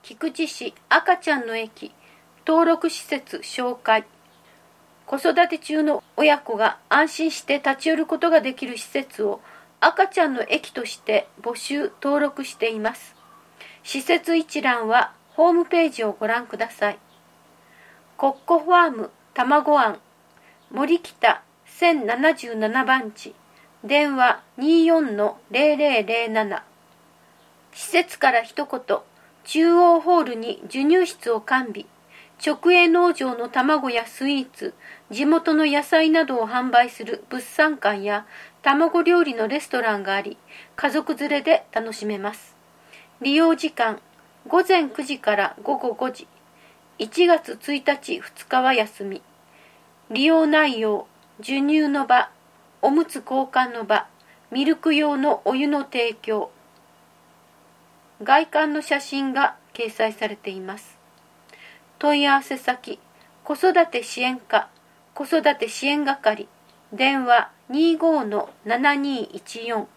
菊池市赤ちゃんの駅登録施設紹介。子育て中の親子が安心して立ち寄ることができる施設を赤ちゃんの駅として募集登録しています。施設一覧はホームページをご覧ください。コッコファーム卵庵森北1077番地、電話24-0007。施設から一言、中央ホールに授乳室を完備、直営農場の卵やスイーツ、地元の野菜などを販売する物産館や卵料理のレストランがあり、家族連れで楽しめます。利用時間、午前9時から午後5時、1月1日2日は休み。利用内容、授乳の場、おむつ交換の場、ミルク用のお湯の提供。外観の写真が掲載されています。問い合わせ先、子育て支援課、子育て支援係、電話25-7214。